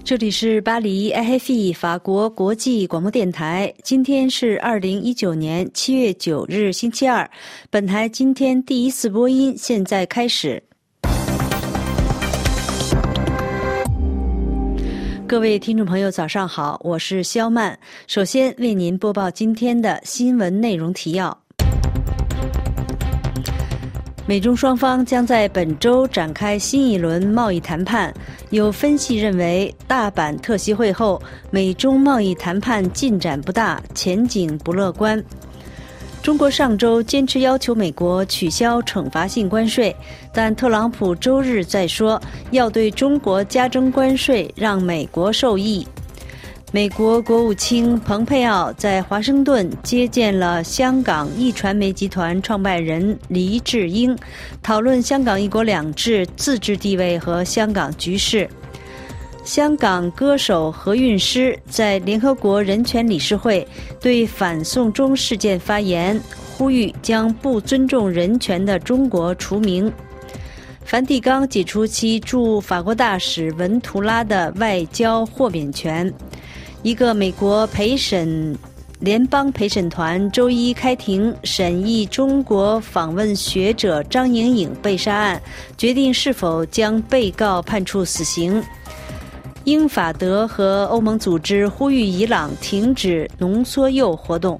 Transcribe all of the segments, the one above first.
这里是巴黎 RFI 法国国际广播电台。今天是2019年7月9日星期二，本台今天第一次播音，现在开始。各位听众朋友早上好，我是肖曼。首先为您播报今天的新闻内容提要。美中双方将在本周展开新一轮贸易谈判，有分析认为，大阪特席会后，美中贸易谈判进展不大，前景不乐观。中国上周坚持要求美国取消惩罚性关税，但特朗普周日再说要对中国加征关税，让美国受益。美国国务卿蓬佩奥在华盛顿接见了香港一传媒集团创办人黎智英，讨论香港一国两制自治地位和香港局势。香港歌手何韵诗在联合国人权理事会对反送中事件发言，呼吁将不尊重人权的中国除名。梵蒂冈解除其驻法国大使文图拉的外交豁免权。一个美国联邦陪审团周一开庭审议中国访问学者张莹颖被杀案，决定是否将被告判处死刑。英法德和欧盟组织呼吁伊朗停止浓缩铀活动。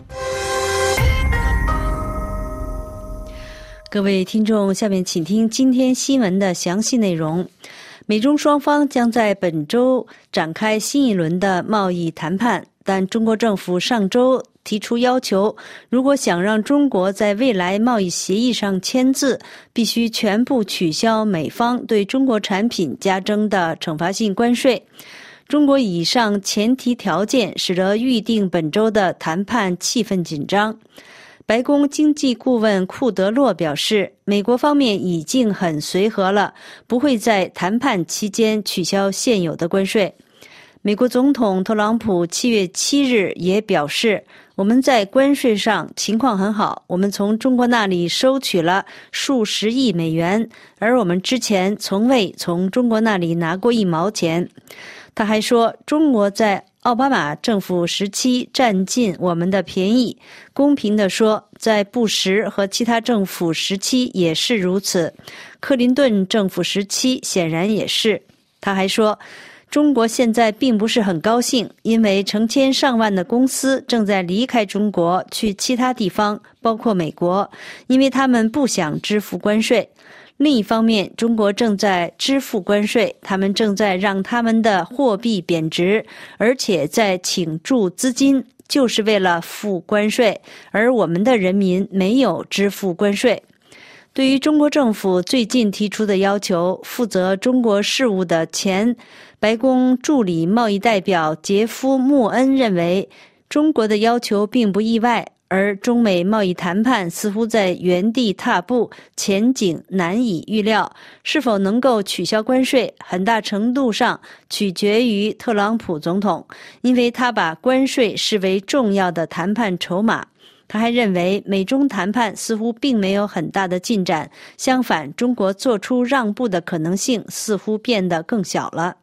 各位听众，下面请听今天新闻的详细内容。美中双方将在本周展开新一轮的贸易谈判，但中国政府上周提出要求，如果想让中国在未来贸易协议上签字，必须全部取消美方对中国产品加征的惩罚性关税。中国以上前提条件使得预定本周的谈判气氛紧张。白宫经济顾问库德洛表示，美国方面已经很随和了，不会在谈判期间取消现有的关税。美国总统特朗普7月7日也表示，我们在关税上情况很好，我们从中国那里收取了数十亿美元，而我们之前从未从中国那里拿过1毛钱。他还说，中国在奥巴马政府时期占尽我们的便宜，公平地说，在布什和其他政府时期也是如此，克林顿政府时期显然也是。他还说，中国现在并不是很高兴，因为成千上万的公司正在离开中国去其他地方，包括美国，因为他们不想支付关税。另一方面，中国正在支付关税，他们正在让他们的货币贬值，而且在倾注资金，就是为了付关税，而我们的人民没有支付关税。对于中国政府最近提出的要求，负责中国事务的前白宫助理贸易代表杰夫·穆恩认为，中国的要求并不意外，而中美贸易谈判似乎在原地踏步，前景难以预料。是否能够取消关税，很大程度上取决于特朗普总统，因为他把关税视为重要的谈判筹码。他还认为，美中谈判似乎并没有很大的进展，相反，中国做出让步的可能性似乎变得更小了。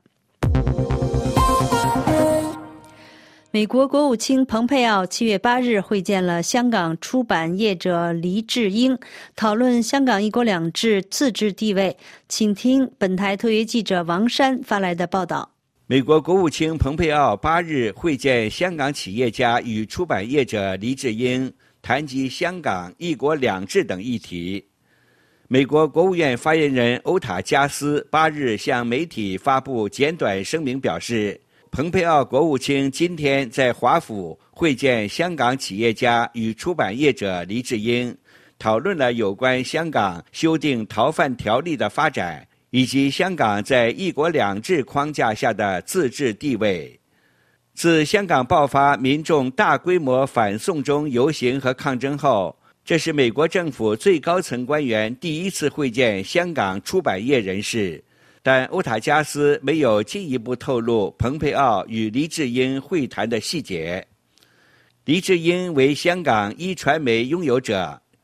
美国国务卿蓬佩奥7月8日会见了香港出版业者黎智英，讨论香港一国两制自治地位。请听本台特约记者王珊发来的报道。 美国国务卿蓬佩奥8日会见香港企业家与出版业者黎智英，谈及香港一国两制等议题。美国国务院发言人欧塔加斯8日向媒体发布简短声明表示，蓬佩奥国务卿今天在华府会见香港企业家与出版业者黎智英，讨论了有关香港修订逃犯条例的发展，以及香港在一国两制框架下的自治地位。自香港爆发民众大规模反送中游行和抗争后，这是美国政府最高层官员第一次会见香港出版业人士，但欧塔加斯没有进一步透露蓬佩奥与黎智英会谈的细节。黎智英为香港一传媒拥有者，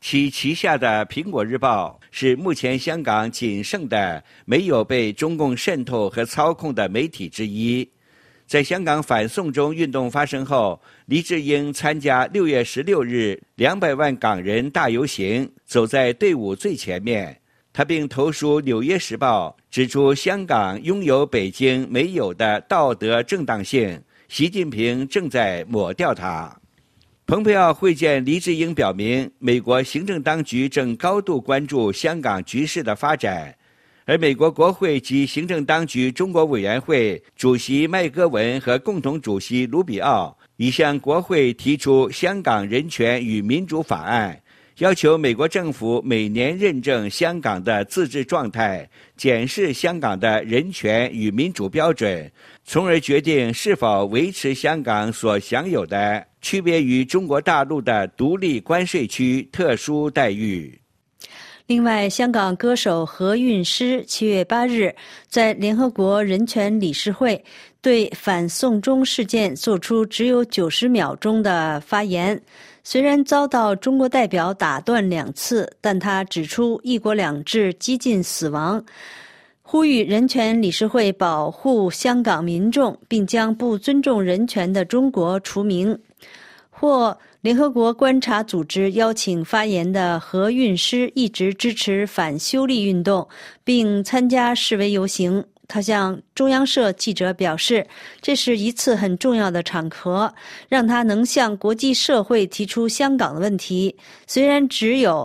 其旗下的《苹果日报》是目前香港仅剩的没有被中共渗透和操控的媒体之一。在香港反送中运动发生后，黎智英参加6月16日200万港人大游行，走在队伍最前面。他并投书《纽约时报》，指出香港拥有北京没有的道德正当性，习近平正在抹掉它。蓬佩奥会见黎智英表明，美国行政当局正高度关注香港局势的发展，而美国国会及行政当局中国委员会主席麦戈文和共同主席卢比奥已向国会提出香港人权与民主法案，要求美国政府每年认证香港的自治状态，检视香港的人权与民主标准，从而决定是否维持香港所享有的区别于中国大陆的独立关税区特殊待遇。 另外，香港歌手何韵诗7月8日在联合国人权理事会对反送中事件做出只有90秒钟的发言，虽然遭到中国代表打断2次，但他指出一国两制几近死亡，呼吁人权理事会保护香港民众，并将不尊重人权的中国除名。或联合国观察组织邀请发言的何韵诗一直支持反修例运动，并参加示威游行。他向中央社记者表示，这是一次很重要的场合，让他能向国际社会提出香港的问题。虽然只有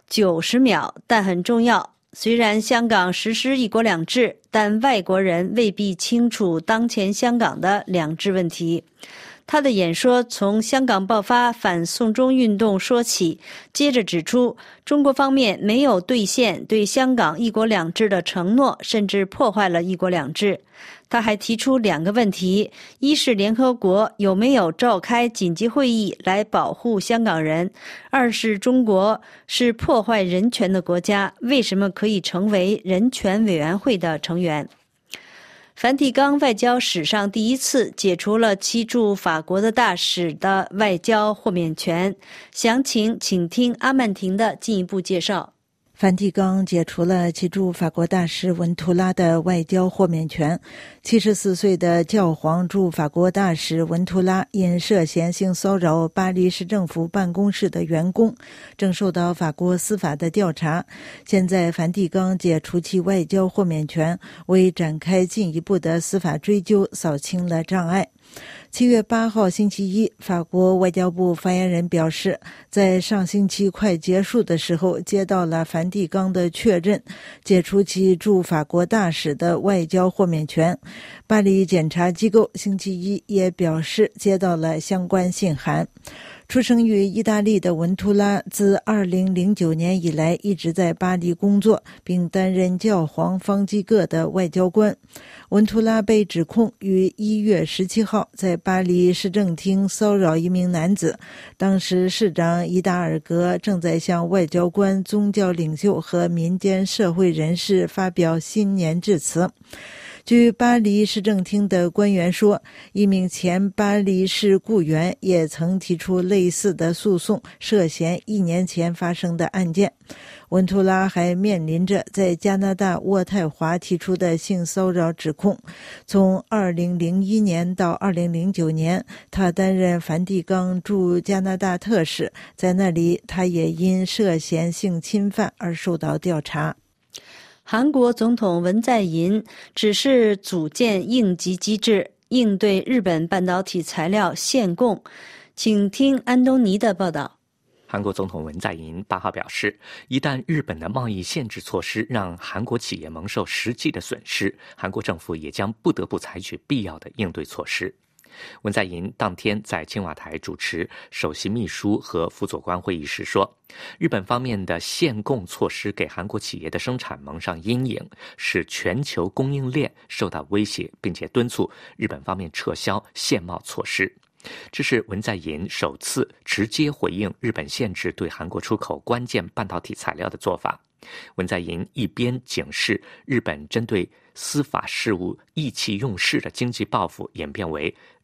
90秒，但很重要。虽然香港实施一国两制，但外国人未必清楚当前香港的两制问题。他的演说从香港爆发反送中运动说起，接着指出中国方面没有兑现对香港一国两制的承诺，甚至破坏了一国两制。他还提出2个问题，一是联合国有没有召开紧急会议来保护香港人，二是中国是破坏人权的国家，为什么可以成为人权委员会的成员。梵蒂冈外交史上第一次解除了其驻法国的大使的外交豁免权。详情请听阿曼婷的进一步介绍。 梵蒂冈解除了其驻法国大使文图拉的外交豁免权。74岁的教皇驻法国大使文图拉因涉嫌性骚扰巴黎市政府办公室的员工，正受到法国司法的调查。现在梵蒂冈解除其外交豁免权，为展开进一步的司法追究扫清了障碍。7月8号星期一，法国外交部发言人表示，在上星期快结束的时候接到了梵蒂冈的确认，解除其驻法国大使的外交豁免权。巴黎检察机构星期一也表示接到了相关信函。出生于意大利的文图拉自2009年以来一直在巴黎工作，并担任教皇方济各的外交官。文图拉被指控于1月17号在巴黎市政厅骚扰一名男子，当时市长伊达尔格正在向外交官、宗教领袖和民间社会人士发表新年致辞。据巴黎市政厅的官员说，一名前巴黎市雇员也曾提出类似的诉讼，涉嫌1年前发生的案件。文图拉还面临着在加拿大渥太华提出的性骚扰指控。从2001年到2009年，他担任梵蒂冈驻加拿大特使，在那里他也因涉嫌性侵犯而受到调查。 韩国总统文在寅指示组建应急机制，应对日本半导体材料限供。请听安东尼的报道。 韩国总统文在寅8号表示，一旦日本的贸易限制措施让韩国企业蒙受实际的损失，韩国政府也将不得不采取必要的应对措施。文在寅当天在青瓦台主持首席秘书和辅佐官会议时说，日本方面的限供措施给韩国企业的生产蒙上阴影，使全球供应链受到威胁，并且敦促日本方面撤销限贸措施。这是文在寅首次直接回应日本限制对韩国出口关键半导体材料的做法。文在寅一边警示日本针对司法事务意气用事的经济报复演变为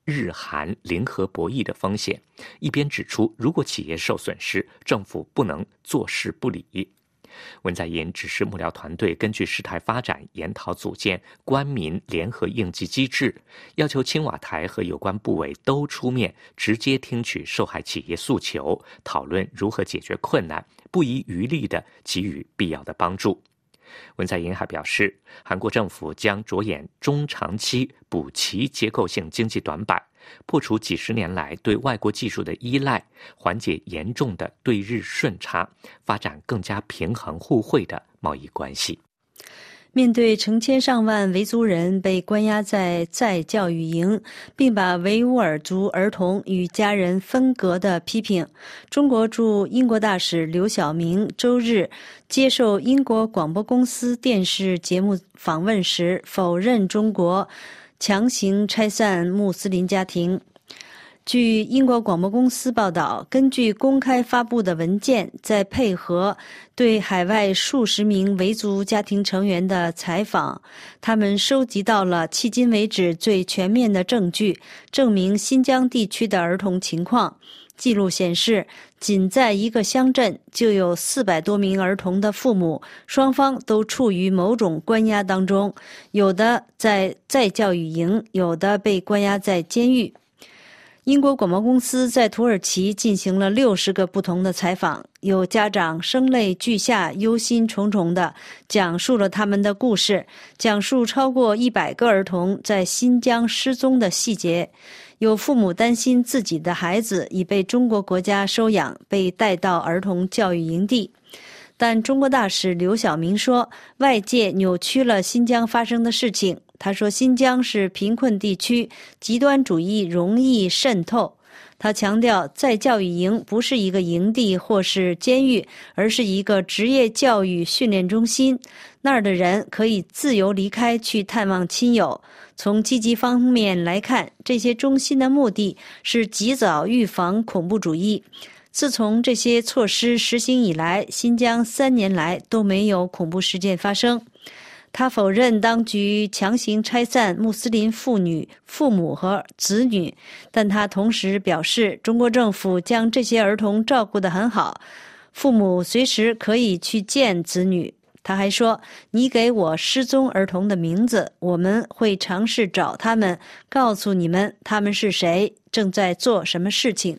日韩零和博弈的风险，一边指出如果企业受损失，政府不能坐视不理。文在寅指示幕僚团队根据事态发展研讨组建官民联合应急机制，要求青瓦台和有关部委都出面直接听取受害企业诉求，讨论如何解决困难，不遗余力地给予必要的帮助。文在寅还表示，韩国政府将着眼中长期补齐结构性经济短板，破除几十年来对外国技术的依赖，缓解严重的对日顺差，发展更加平衡互惠的贸易关系。 面对成千上万维族人被关押在再教育营，并把维吾尔族儿童与家人分隔的批评，中国驻英国大使刘晓明周日接受英国广播公司电视节目访问时，否认中国强行拆散穆斯林家庭。据英国广播公司报道，根据公开发布的文件，再配合对海外数十名维族家庭成员的采访，他们收集到了迄今为止最全面的证据，证明新疆地区的儿童情况。记录显示，仅在一个乡镇就有400多名儿童的父母，双方都处于某种关押当中，有的在再教育营，有的被关押在监狱。英国广播公司在土耳其进行了60个不同的采访，有家长声泪俱下、忧心忡忡地讲述了他们的故事，讲述超过100个儿童在新疆失踪的细节。有父母担心自己的孩子已被中国国家收养，被带到儿童教育营地。但中国大使刘晓明说，外界扭曲了新疆发生的事情。他说，新疆是贫困地区，极端主义容易渗透。他强调，再教育营不是一个营地或是监狱，而是一个职业教育训练中心。那儿的人可以自由离开，去探望亲友。从积极方面来看，这些中心的目的是及早预防恐怖主义。自从这些措施实行以来，新疆3年来都没有恐怖事件发生。他否认当局强行拆散穆斯林妇女、父母和子女，但他同时表示，中国政府将这些儿童照顾得很好，父母随时可以去见子女。他还说，你给我失踪儿童的名字，我们会尝试找他们，告诉你们他们是谁，正在做什么事情。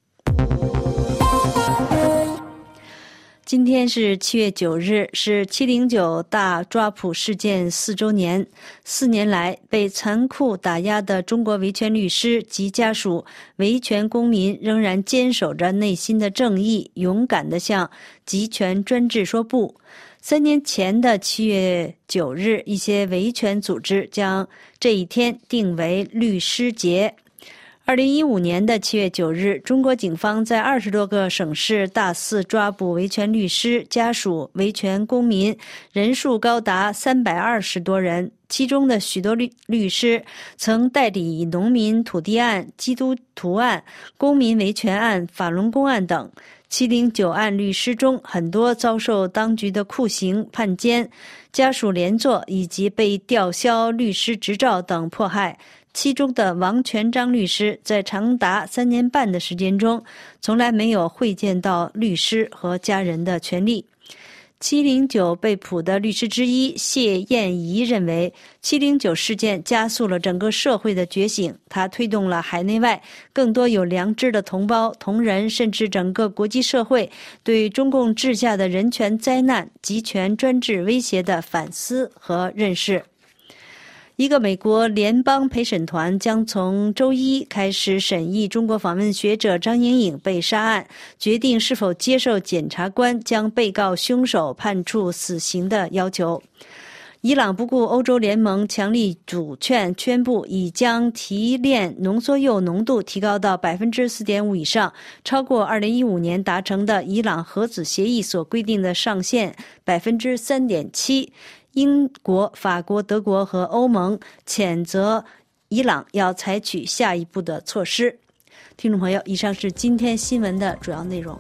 今天是7月9日，是709大抓捕事件4周年。4年来被残酷打压的中国维权律师及家属、维权公民仍然坚守着内心的正义，勇敢地向集权专制说不。3年前的7月9日，一些维权组织将这一天定为律师节。2015年的7月9日，中国警方在20多个省市大肆抓捕维权律师、家属、维权公民，人数高达320多人。其中的许多律师曾代理农民土地案、基督徒案、公民维权案、法轮功案等。709案律师中，很多遭受当局的酷刑、判监、家属连坐以及被吊销律师执照等迫害。其中的王全璋律师在长达3年半的时间中，从来没有会见到律师和家人的权利。709被捕的律师之一谢燕仪认为，709事件加速了整个社会的觉醒，它推动了海内外更多有良知的同胞、同仁，甚至整个国际社会对中共治下的人权灾难、集权专制威胁的反思和认识。一个美国联邦陪审团将从周一开始审议中国访问学者张莹颖被杀案，决定是否接受检察官将被告凶手判处死刑的要求。伊朗不顾欧洲联盟强力阻劝，宣布已将提炼浓缩铀浓度提高到 4.5% 以上，超过2015年达成的伊朗核子协议所规定的上限 3.7%。英国、法国、德国和欧盟谴责伊朗要采取下一步的措施。听众朋友，以上是今天新闻的主要内容。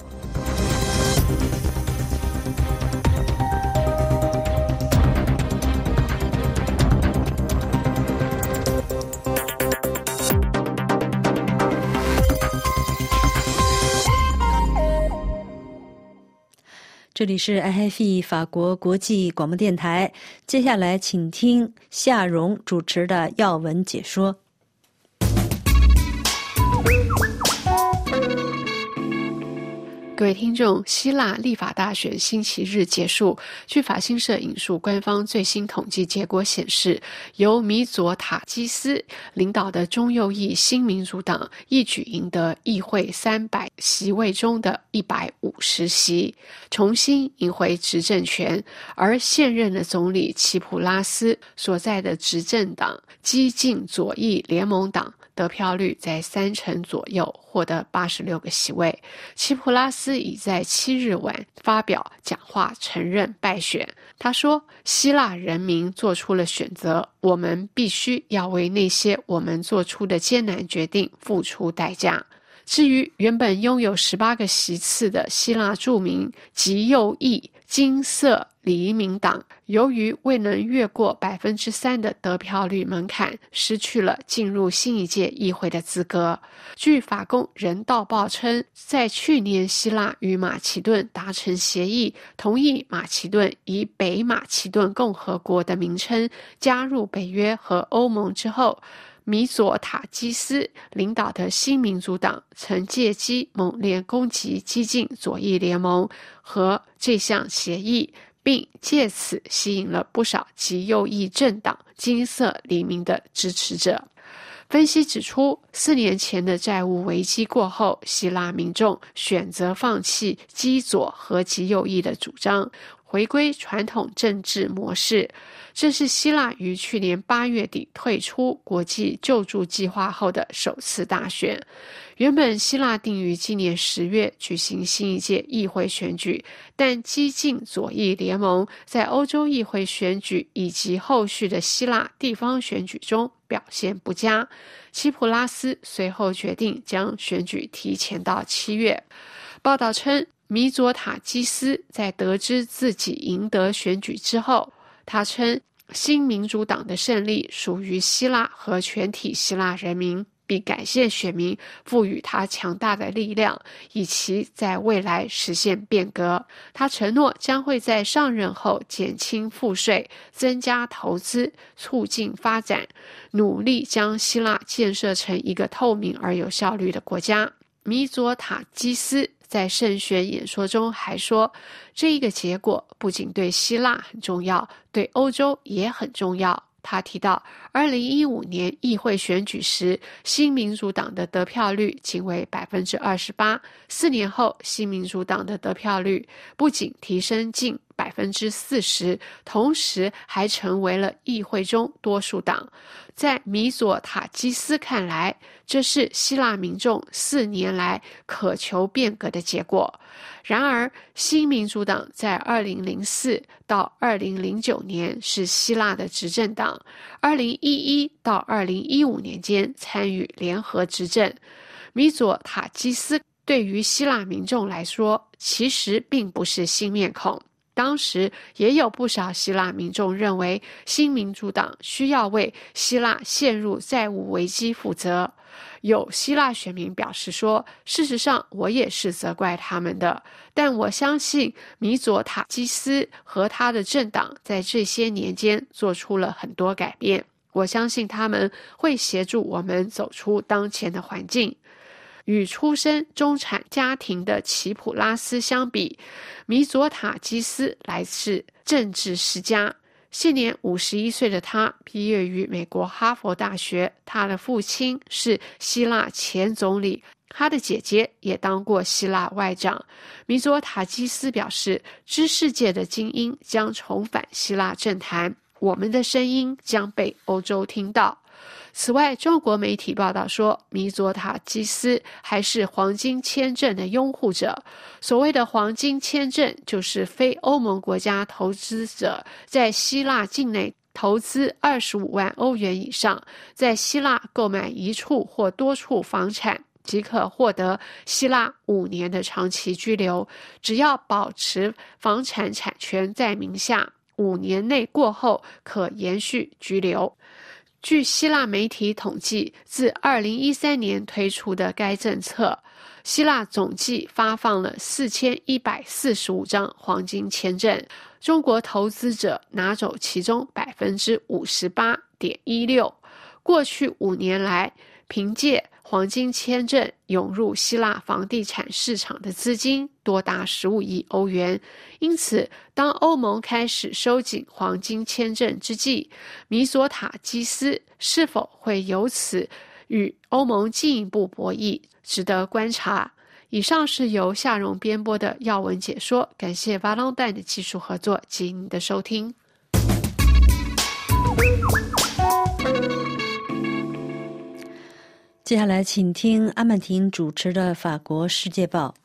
这里是 IFE 法国国际广播电台，接下来请听夏荣主持的要闻解说。 各位听众，希腊立法大选星期日结束。据法新社引述官方最新统计结果显示，由米佐塔基斯领导的中右翼新民主党一举赢得议会300席位中的150席，重新赢回执政权。而现任的总理齐普拉斯所在的执政党激进左翼联盟党得票率在30%左右，获得86个席位。齐普拉斯已在7日晚发表讲话承认败选。他说，希腊人民做出了选择，我们必须要为那些我们做出的艰难决定付出代价。至于原本拥有18个席次的希腊著名极右翼金色黎明党，由于未能越过3%的得票率门槛，失去了进入新一届议会的资格。据法公人道报称，在去年希腊与马其顿达成协议，同意马其顿以北马其顿共和国的名称加入北约和欧盟之后，米佐塔基斯领导的新民主党曾借机猛烈攻击激进左翼联盟和这项协议，并借此吸引了不少极右翼政党金色黎明的支持者。分析指出，4年前的债务危机过后，希腊民众选择放弃极左和极右翼的主张，回归传统政治模式。这是希腊于去年8月底退出国际救助计划后的首次大选。原本希腊定于今年10月举行新一届议会选举，但激进左翼联盟在欧洲议会选举以及后续的希腊地方选举中表现不佳。齐普拉斯随后决定将选举提前到7月。报道称，米佐塔基斯在得知自己赢得选举之后，他称新民主党的胜利属于希腊和全体希腊人民，并感谢选民赋予他强大的力量，以期在未来实现变革。他承诺将会在上任后减轻赋税，增加投资，促进发展，努力将希腊建设成一个透明而有效率的国家。米佐塔基斯在胜选演说中还说，这一个结果不仅对希腊很重要，对欧洲也很重要。他提到2015年议会选举时，新民主党的得票率仅为 28%，4 年后新民主党的得票率不仅提升近 40%， 同时还成为了议会中多数党。在米佐塔基斯看来，这是希腊民众4年来渴求变革的结果。然而，新民主党在2004到2009年是希腊的执政党，2011到2015年间参与联合执政。米佐塔基斯对于希腊民众来说，其实并不是新面孔。当时也有不少希腊民众认为新民主党需要为希腊陷入债务危机负责。有希腊选民表示说，事实上我也是责怪他们的，但我相信米佐塔基斯和他的政党在这些年间做出了很多改变，我相信他们会协助我们走出当前的环境。与出身中产家庭的齐普拉斯相比，米佐塔基斯来自政治世家。现年51岁的他毕业于美国哈佛大学，他的父亲是希腊前总理，他的姐姐也当过希腊外长。米佐塔基斯表示，知识界的精英将重返希腊政坛，我们的声音将被欧洲听到。此外，中国媒体报道说，米佐塔基斯还是黄金签证的拥护者。所谓的黄金签证，就是非欧盟国家投资者在希腊境内投资25万欧元以上，在希腊购买一处或多处房产，即可获得希腊5年的长期居留，只要保持房产产权在名下，5年内过后可延续居留。 据希腊媒体统计，自2013年推出的该政策，希腊总计发放了4145张黄金签证，中国投资者拿走其中 58.16%。过去5年来，凭借黄金签证涌入希腊房地产市场的资金多达15亿欧元。因此，当欧盟开始收紧黄金签证之际，米索塔基斯是否会由此与欧盟进一步博弈，值得观察。以上是由夏蓉编播的要闻解说，感谢巴朗代的技术合作及您的收听。 接下来请听阿曼婷主持的法国世界报。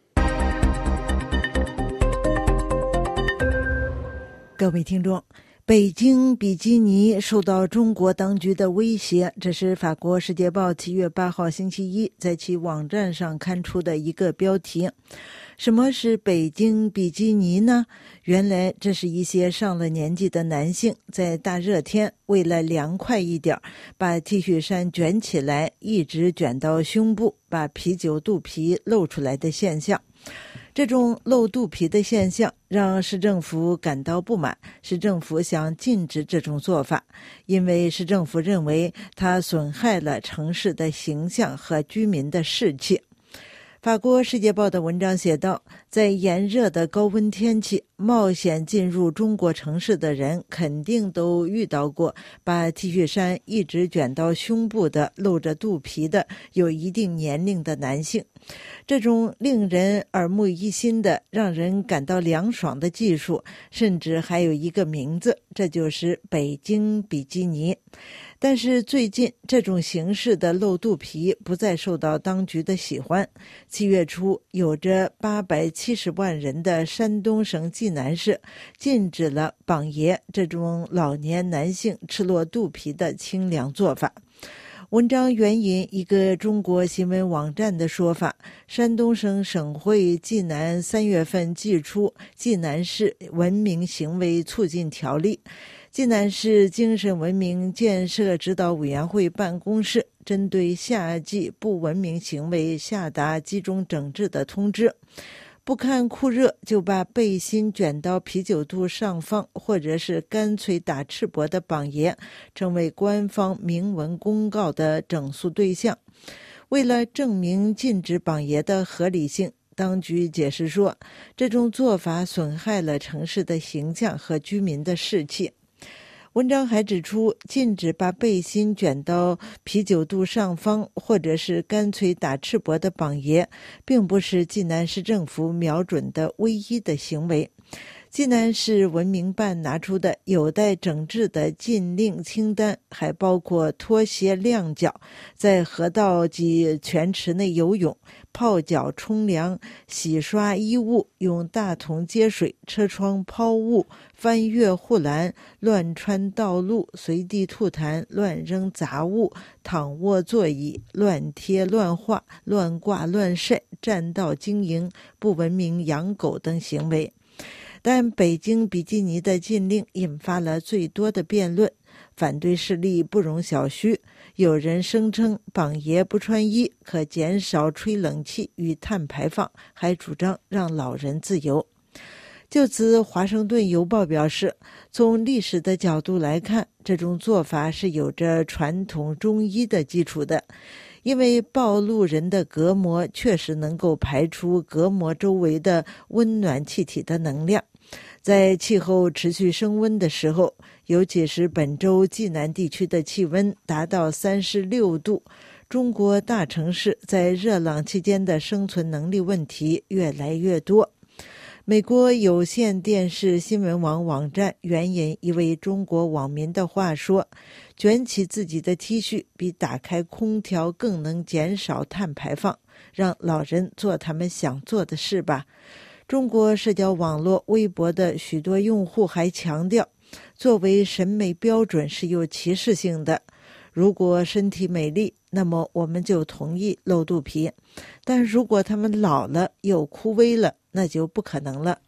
各位听众，北京比基尼受到中国当局的威胁，这是法国世界报7月8号星期一在其网站上刊出的一个标题。什么是北京比基尼呢？原来这是一些上了年纪的男性在大热天为了凉快一点，把 T 恤衫卷起来，一直卷到胸部，把啤酒肚皮露出来的现象。这种露肚皮的现象让市政府感到不满，市政府想禁止这种做法，因为市政府认为它损害了城市的形象和居民的士气。法国世界报的文章写道，在炎热的高温天气，冒险进入中国城市的人肯定都遇到过把 T 恤衫一直卷到胸部的露着肚皮的有一定年龄的男性。这种令人耳目一新的让人感到凉爽的技术甚至还有一个名字，这就是北京比基尼。但是最近这种形式的露肚皮不再受到当局的喜欢。7月初，有着870万人的山东省济南市禁止了膀爷这种老年男性赤裸肚皮的清凉做法。文章援引一个中国新闻网站的说法，山东省省会济南3月份寄出《济南市文明行为促进条例》，济南市精神文明建设指导委员会办公室针对夏季不文明行为下达集中整治的通知。不看酷热就把背心卷到啤酒肚上方，或者是干脆打赤膊的膀爷，成为官方明文公告的整肃对象。为了证明禁止膀爷的合理性，当局解释说，这种做法损害了城市的形象和居民的士气。文章还指出，禁止把背心卷到啤酒肚上方，或者是干脆打赤膊的膀爷，并不是济南市政府瞄准的唯一的行为。济南市文明办拿出的有待整治的禁令清单还包括脱鞋晾脚、在河道及泉池内游泳、泡脚冲凉、洗刷衣物、用大桶接水、车窗抛物、翻越护栏、乱穿道路、随地吐痰、乱扔杂物、躺卧座椅、乱贴乱画、乱挂乱晒、占道经营、不文明养狗等行为。但北京比基尼的禁令引发了最多的辩论，反对势力不容小觑。有人声称膀爷不穿衣可减少吹冷气与碳排放，还主张让老人自由。就此，华盛顿邮报表示，从历史的角度来看，这种做法是有着传统中医的基础的，因为暴露人的隔膜确实能够排出隔膜周围的温暖气体的能量。在气候持续升温的时候，尤其是本周济南地区的气温达到36度，中国大城市在热浪期间的生存能力问题越来越多。美国有线电视新闻网网站援引一位中国网民的话说，卷起自己的 T 恤比打开空调更能减少碳排放，让老人做他们想做的事吧。中国社交网络微博的许多用户还强调，作为审美标准是有歧视性的。如果身体美丽，那么我们就同意露肚皮，但如果他们老了又枯萎了，那就不可能了。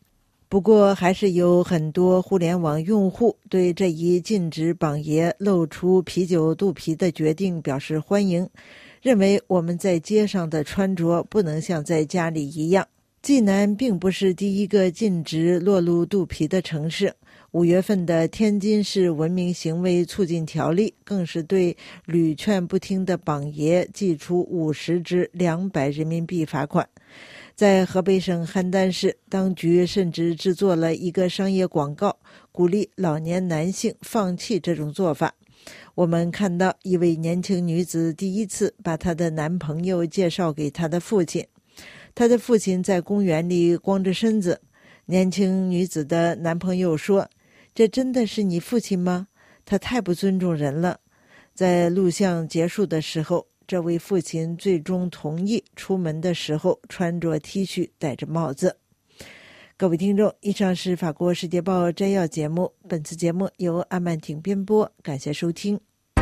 不过还是有很多互联网用户对这一禁止榜爷露出啤酒肚皮的决定表示欢迎，认为我们在街上的穿着不能像在家里一样。济南并不是第一个禁止裸露肚皮的城市，5月份的天津市文明行为促进条例更是对屡劝不听的榜爷寄出50至200人民币罚款。在河北省邯郸市，当局甚至制作了一个商业广告，鼓励老年男性放弃这种做法。我们看到一位年轻女子第一次把她的男朋友介绍给她的父亲，她的父亲在公园里光着身子。年轻女子的男朋友说：“这真的是你父亲吗？他太不尊重人了。”在录像结束的时候，这位父亲最终同意出门的时候穿着 T 恤戴着帽子。各位听众，以上是法国世界报摘要节目，本次节目由阿曼婷编播，感谢收听。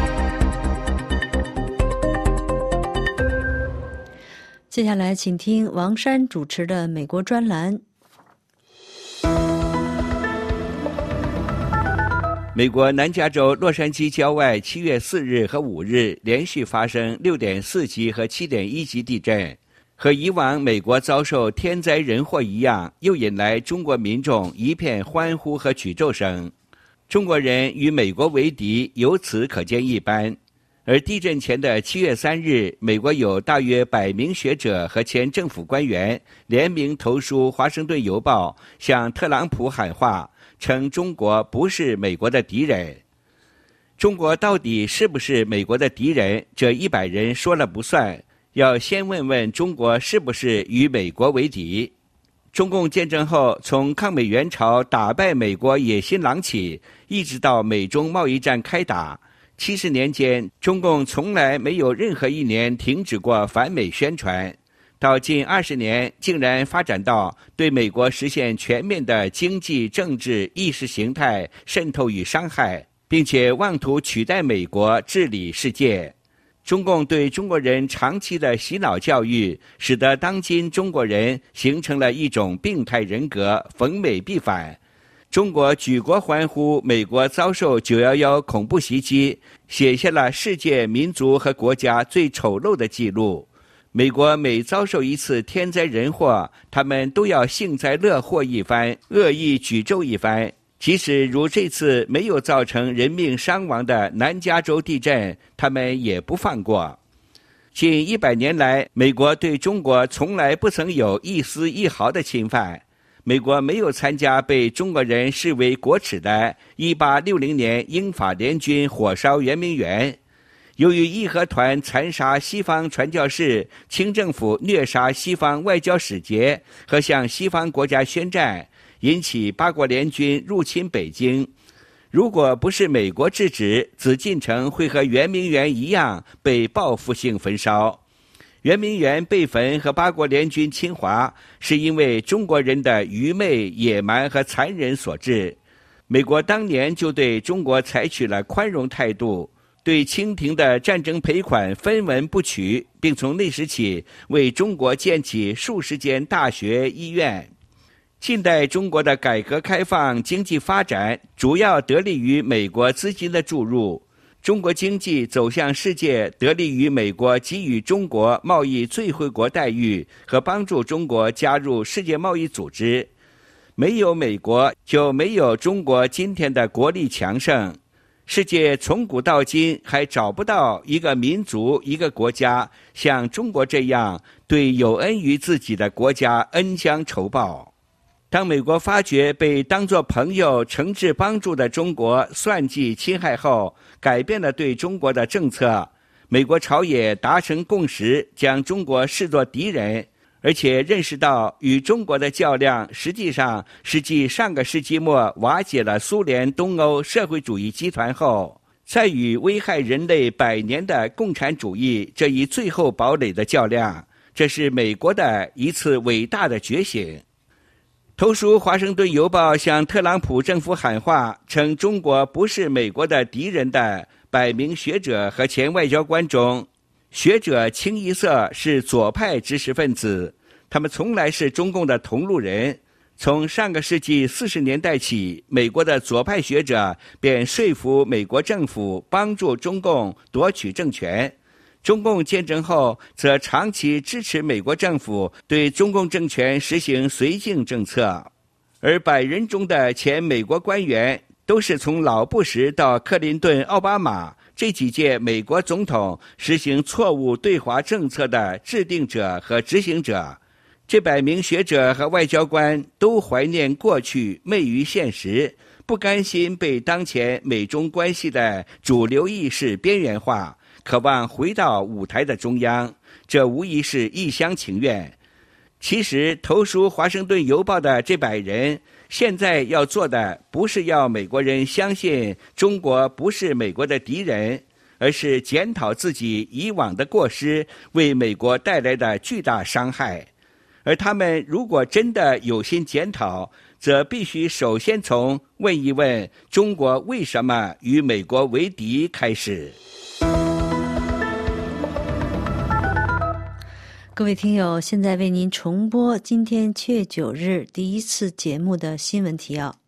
接下来请听王珊主持的美国专栏。 美国南加州洛杉矶郊外7月4日和5日连续发生6.4级和7.1级地震，和以往美国遭受天灾人祸一样，又引来中国民众一片欢呼和举咒声。中国人与美国为敌，由此可见一斑。而地震前的7月3日，美国有大约100名学者和前政府官员联名投书《华盛顿邮报》，向特朗普喊话，称中国不是美国的敌人。中国到底是不是美国的敌人？这100人说了不算，要先问问中国是不是与美国为敌。中共建政后，从抗美援朝打败美国野心狼起，一直到美中贸易战开打，70年间，中共从来没有任何一年停止过反美宣传。到近20年，竟然发展到对美国实现全面的经济、政治、意识形态渗透与伤害，并且妄图取代美国治理世界。中共对中国人长期的洗脑教育，使得当今中国人形成了一种病态人格，逢美必反。中国举国欢呼美国遭受911恐怖袭击，写下了世界民族和国家最丑陋的记录。美国每遭受一次天灾人祸，他们都要幸灾乐祸一番，恶意举咒一番。即使如这次没有造成人命伤亡的南加州地震，他们也不放过。近100年来，美国对中国从来不曾有一丝一毫的侵犯。美国没有参加被中国人视为国耻的1860年英法联军火烧圆明园。由于义和团残杀西方传教士，清政府虐杀西方外交使节和向西方国家宣战，引起八国联军入侵北京。如果不是美国制止，紫禁城会和圆明园一样被报复性焚烧。圆明园被焚和八国联军侵华，是因为中国人的愚昧、野蛮和残忍所致。美国当年就对中国采取了宽容态度，对清廷的战争赔款分文不取，并从那时起为中国建起数十间大学、医院。近代中国的改革开放、经济发展主要得力于美国资金的注入。中国经济走向世界得力于美国给予中国贸易最惠国待遇和帮助中国加入世界贸易组织。没有美国，就没有中国今天的国力强盛。世界从古到今还找不到一个民族、一个国家像中国这样对有恩于自己的国家恩将仇报。当美国发觉被当作朋友诚挚帮助的中国算计侵害后，改变了对中国的政策。美国朝野达成共识，将中国视作敌人，而且认识到与中国的较量实际上是继上个世纪末瓦解了苏联东欧社会主义集团后，再与危害人类100年的共产主义这一最后堡垒的较量。这是美国的一次伟大的觉醒。投书《华盛顿邮报》向特朗普政府喊话，称中国不是美国的敌人的100名学者和前外交官中，学者清一色是左派知识分子，他们从来是中共的同路人。 从上个世纪40年代起，美国的左派学者便说服美国政府帮助中共夺取政权。中共建政后，则长期支持美国政府对中共政权实行绥靖政策。而100人中的前美国官员都是从老布什到克林顿、奥巴马这几届美国总统实行错误对华政策的制定者和执行者。这100名学者和外交官都怀念过去，昧于现实，不甘心被当前美中关系的主流意识边缘化，渴望回到舞台的中央，这无疑是一厢情愿。其实投书《华盛顿邮报》的这100人，现在要做的不是要美国人相信中国不是美国的敌人，而是检讨自己以往的过失为美国带来的巨大伤害。而他们如果真的有心检讨，则必须首先从问一问中国为什么与美国为敌开始。 各位听友，现在为您重播今天7月9日第一次节目的新闻提要。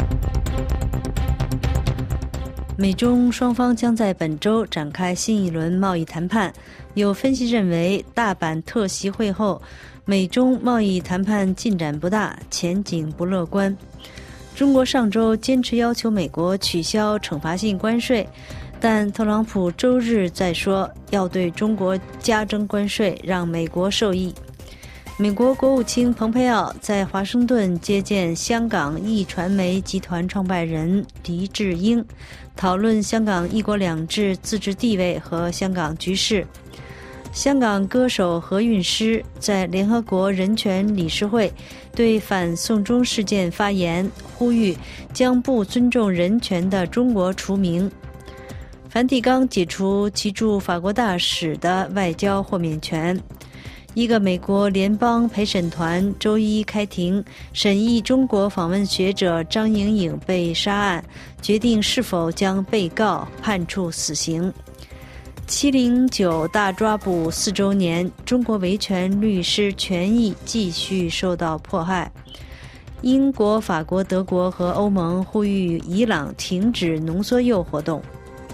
美中双方将在本周展开新一轮贸易谈判。有分析认为，大阪特席会后，美中贸易谈判进展不大，前景不乐观。中国上周坚持要求美国取消惩罚性关税，但特朗普周日再说要对中国加征关税，让美国受益。美国国务卿蓬佩奥在华盛顿接见香港一传媒集团创办人黎智英，讨论香港一国两制自治地位和香港局势。香港歌手何韵诗在联合国人权理事会对反送中事件发言，呼吁将不尊重人权的中国除名。梵蒂冈解除其驻法国大使的外交豁免权。一个美国联邦陪审团周一开庭审议中国访问学者张莹颖被杀案，决定是否将被告判处死刑。709大抓捕4周年，中国维权律师权益继续受到迫害。英国、法国、德国和欧盟呼吁伊朗停止浓缩铀活动。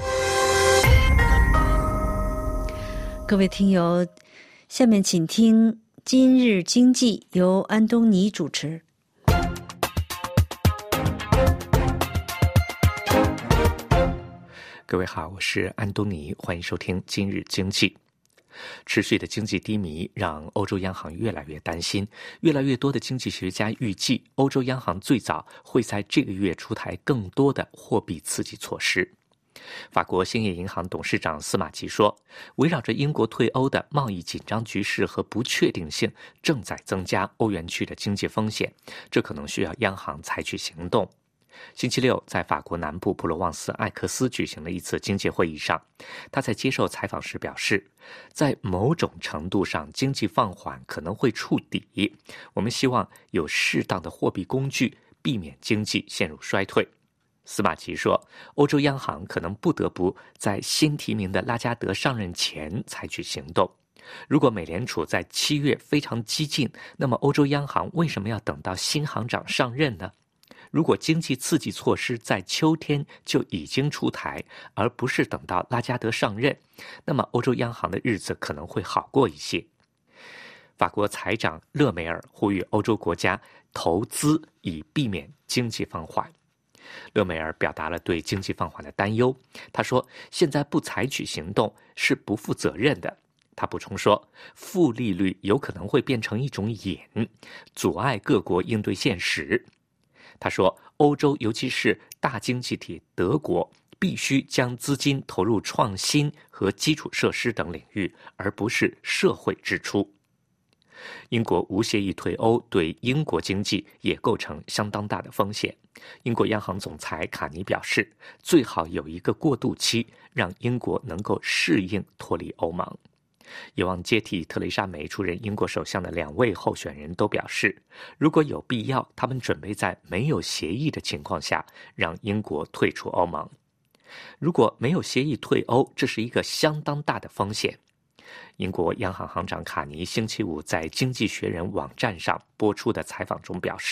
各位听友，下面请听今日经济，由安东尼主持。 各位好，我是安东尼，欢迎收听今日经济。持续的经济低迷让欧洲央行越来越担心，越来越多的经济学家预计，欧洲央行最早会在这个月出台更多的货币刺激措施。法国兴业银行董事长司马吉说，围绕着英国退欧的贸易紧张局势和不确定性正在增加欧元区的经济风险，这可能需要央行采取行动。星期六，在法国南部普罗旺斯艾克斯举行了一次经济会议上，他在接受采访时表示，在某种程度上，经济放缓可能会触底，我们希望有适当的货币工具，避免经济陷入衰退。司马吉说，欧洲央行可能不得不在新提名的拉加德上任前采取行动。如果美联储在7月非常激进，那么欧洲央行为什么要等到新行长上任呢？如果经济刺激措施在秋天就已经出台，而不是等到拉加德上任，那么欧洲央行的日子可能会好过一些。法国财长勒梅尔呼吁欧洲国家投资以避免经济放缓。勒梅尔表达了对经济放缓的担忧，他说，现在不采取行动是不负责任的。他补充说，负利率有可能会变成一种瘾，阻碍各国应对现实。他说，欧洲尤其是大经济体德国必须将资金投入创新和基础设施等领域，而不是社会支出。英国无协议退欧对英国经济也构成相当大的风险。英国央行总裁卡尼表示，最好有一个过渡期，让英国能够适应脱离欧盟。有望接替特蕾莎梅出任英国首相的2位候选人都表示，如果有必要，他们准备在没有协议的情况下让英国退出欧盟。如果没有协议退欧，这是一个相当大的风险。英国央行行长卡尼星期五在《经济学人》网站上播出的采访中表示，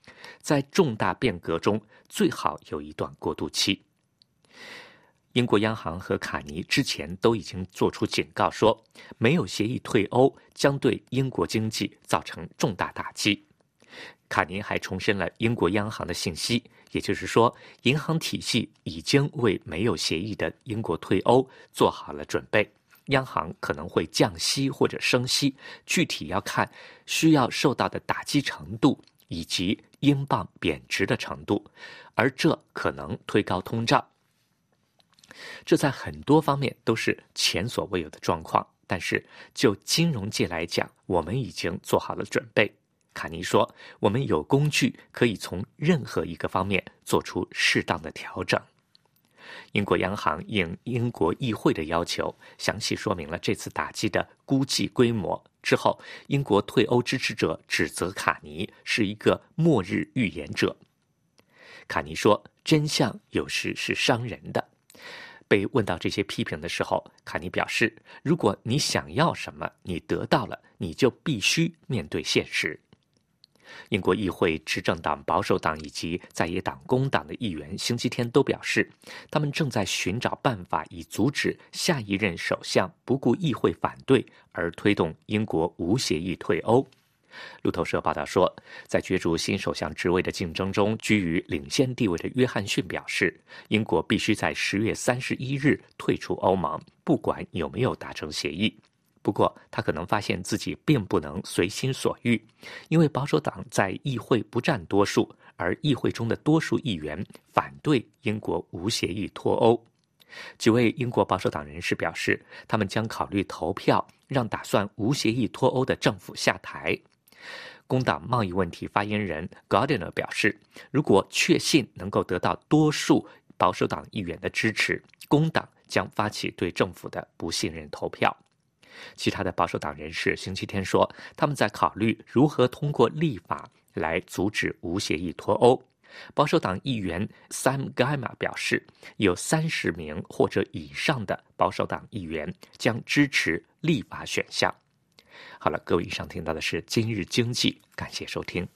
在重大变革中最好有一段过渡期。英国央行和卡尼之前都已经做出警告说，没有协议退欧将对英国经济造成重大打击。卡尼还重申了英国央行的信息，也就是说，银行体系已经为没有协议的英国退欧做好了准备，央行可能会降息或者升息，具体要看需要受到的打击程度以及英镑贬值的程度，而这可能推高通胀。这在很多方面都是前所未有的状况，但是就金融界来讲，我们已经做好了准备。卡尼说，我们有工具可以从任何一个方面做出适当的调整。英国央行应英国议会的要求，详细说明了这次打击的估计规模。之后，英国退欧支持者指责卡尼是一个末日预言者。卡尼说，真相有时是伤人的。被问到这些批评的时候，卡尼表示，如果你想要什么，你得到了，你就必须面对现实。英国议会执政党保守党以及在野党工党的议员星期天都表示，他们正在寻找办法以阻止下一任首相不顾议会反对而推动英国无协议退欧。路透社报道说，在角逐新首相职位的竞争中居于领先地位的约翰逊表示，英国必须在10月31日退出欧盟，不管有没有达成协议。不过他可能发现自己并不能随心所欲，因为保守党在议会不占多数，而议会中的多数议员反对英国无协议脱欧。几位英国保守党人士表示，他们将考虑投票让打算无协议脱欧的政府下台。工党贸易问题发言人 Gardiner 表示，如果确信能够得到多数保守党议员的支持，工党将发起对政府的不信任投票。其他的保守党人士星期天说，他们在考虑如何通过立法来阻止无协议脱欧。保守党议员 Sam Gyimah 表示，有30名或者以上的保守党议员将支持立法选项。好了，各位，以上听到的是今日经济，感谢收听。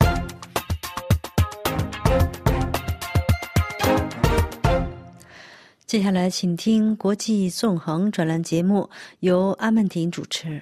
接下来请听国际纵横专栏节目，由阿曼婷主持。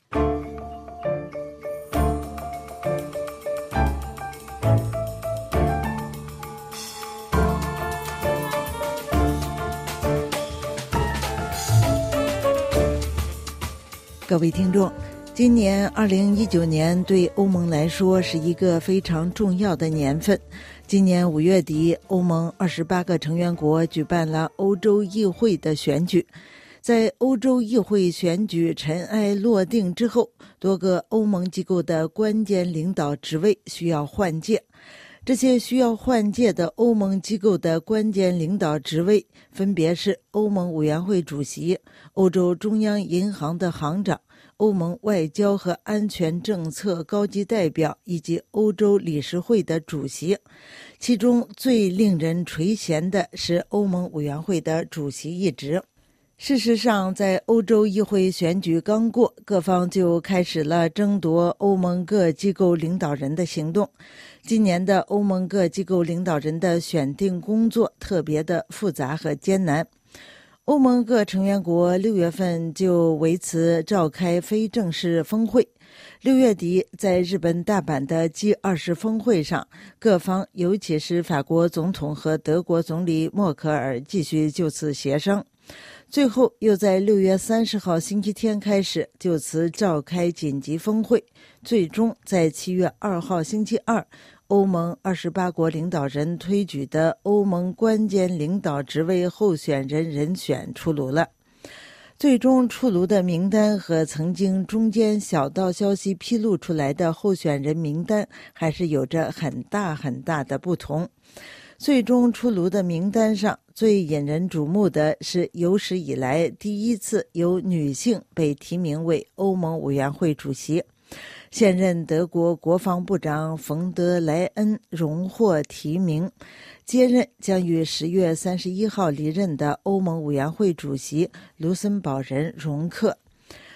各位听众，今年2019年对欧盟来说是一个非常重要的年份。今年5月底，欧盟28个成员国举办了欧洲议会的选举。在欧洲议会选举尘埃落定之后，多个欧盟机构的关键领导职位需要换届。这些需要换届的欧盟机构的关键领导职位分别是欧盟委员会主席、欧洲中央银行的行长、欧盟外交和安全政策高级代表以及欧洲理事会的主席。其中最令人垂涎的是欧盟委员会的主席一职。事实上，在欧洲议会选举刚过，各方就开始了争夺欧盟各机构领导人的行动。今年的欧盟各机构领导人的选定工作特别的复杂和艰难。欧盟各成员国6月份就为此召开非正式峰会。6月底，在日本大阪的 G20 峰会上，各方尤其是法国总统和德国总理默克尔继续就此协商。最后又在6月30号星期天开始就此召开紧急峰会，最终在7月2号星期二，欧盟28国领导人推举的欧盟关键领导职位候选人人选出炉了。最终出炉的名单和曾经中间小道消息披露出来的候选人名单还是有着很大很大的不同。最终出炉的名单上，最引人瞩目的是有史以来第一次由女性被提名为欧盟委员会主席。现任德国国防部长冯德莱恩荣获提名，接任将于10月31号离任的欧盟委员会主席卢森堡人容克。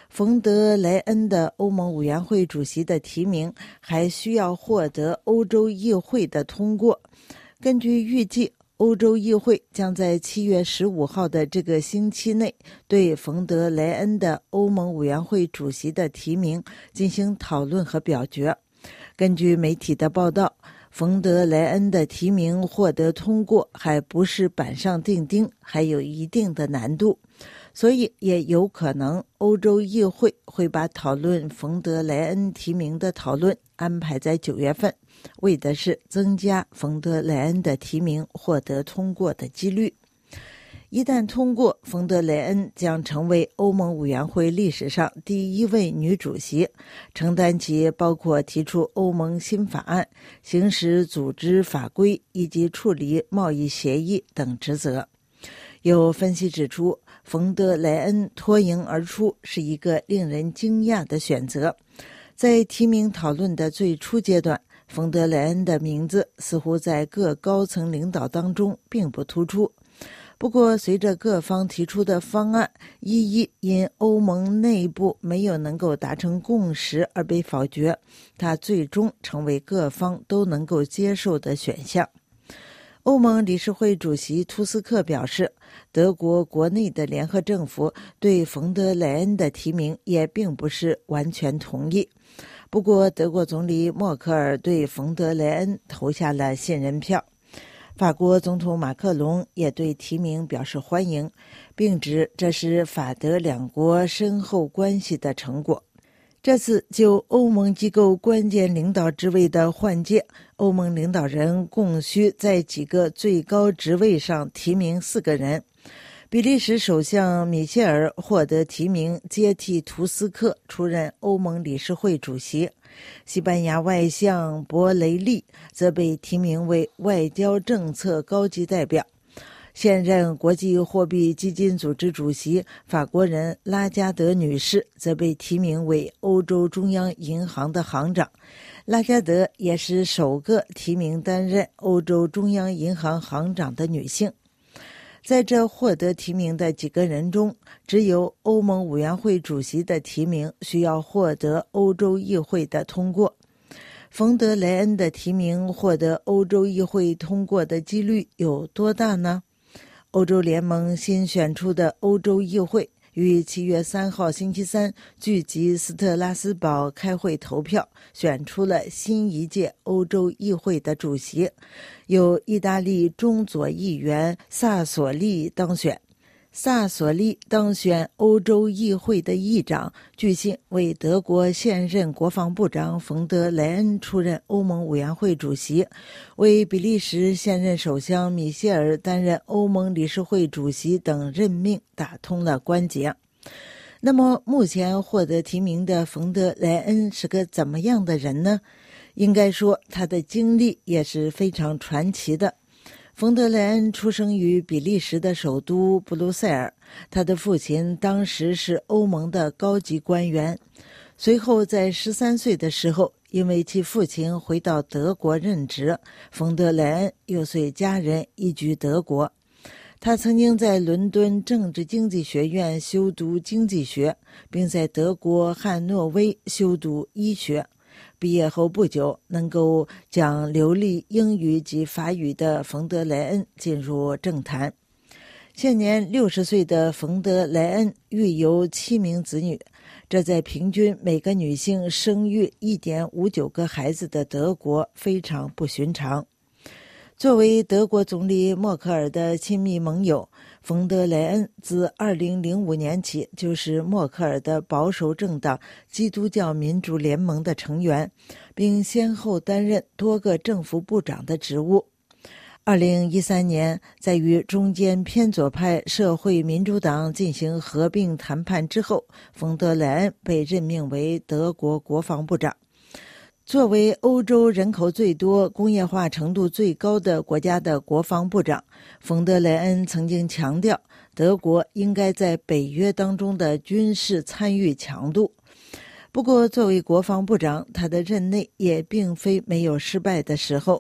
冯德莱恩的欧盟委员会主席的提名还需要获得欧洲议会的通过。根据预计，欧洲议会将在7月15号的这个星期内对冯德莱恩的欧盟委员会主席的提名进行讨论和表决。根据媒体的报道，冯德莱恩的提名获得通过还不是板上钉钉，还有一定的难度，所以也有可能欧洲议会会把讨论冯德莱恩提名的讨论安排在9月份，为的是增加冯德莱恩的提名获得通过的几率。一旦通过，冯德莱恩将成为欧盟委员会历史上第一位女主席，承担起包括提出欧盟新法案、行使组织法规以及处理贸易协议等职责。有分析指出，冯德莱恩脱颖而出是一个令人惊讶的选择。在提名讨论的最初阶段，冯德莱恩的名字似乎在各高层领导当中并不突出。不过，随着各方提出的方案一一因欧盟内部没有能够达成共识而被否决，它最终成为各方都能够接受的选项。欧盟理事会主席图斯克表示，德国国内的联合政府对冯德莱恩的提名也并不是完全同意。不过，德国总理默克尔对冯德莱恩投下了信任票。法国总统马克龙也对提名表示欢迎，并指这是法德两国深厚关系的成果。这次就欧盟机构关键领导职位的换届，欧盟领导人共需在几个最高职位上提名4个人。比利时首相米歇尔获得提名，接替图斯克出任欧盟理事会主席。西班牙外相博雷利则被提名为外交政策高级代表。现任国际货币基金组织主席法国人拉加德女士则被提名为欧洲中央银行的行长。拉加德也是首个提名担任欧洲中央银行行长的女性。在这获得提名的几个人中，只有欧盟委员会主席的提名需要获得欧洲议会的通过。冯德莱恩的提名获得欧洲议会通过的几率有多大呢？欧洲联盟新选出的欧洲议会于7月3号星期三聚集斯特拉斯堡开会投票，选出了新一届欧洲议会的主席，由意大利中左议员萨索利当选。萨索利当选欧洲议会的议长，据信为德国现任国防部长冯德莱恩出任欧盟委员会主席，为比利时现任首相米歇尔担任欧盟理事会主席等任命打通了关节。那么目前获得提名的冯德莱恩是个怎么样的人呢？应该说他的经历也是非常传奇的。冯德莱恩出生于比利时的首都布鲁塞尔，他的父亲当时是欧盟的高级官员。随后在13岁的时候，因为其父亲回到德国任职，冯德莱恩又随家人移居德国。他曾经在伦敦政治经济学院修读经济学，并在德国汉诺威修读医学。毕业后不久，能够讲流利英语及法语的冯德莱恩进入政坛。现年60岁的冯德莱恩育有7名子女，这在平均每个女性生育 1.59 个孩子的德国非常不寻常。作为德国总理默克尔的亲密盟友，冯德莱恩自2005年起就是默克尔的保守政党基督教民主联盟的成员，并先后担任多个政府部长的职务。2013年，在与中间偏左派社会民主党进行合并谈判之后，冯德莱恩被任命为德国国防部长。作为欧洲人口最多、工业化程度最高的国家的国防部长，冯德莱恩曾经强调，德国应该在北约当中的军事参与强度。不过，作为国防部长，他的任内也并非没有失败的时候。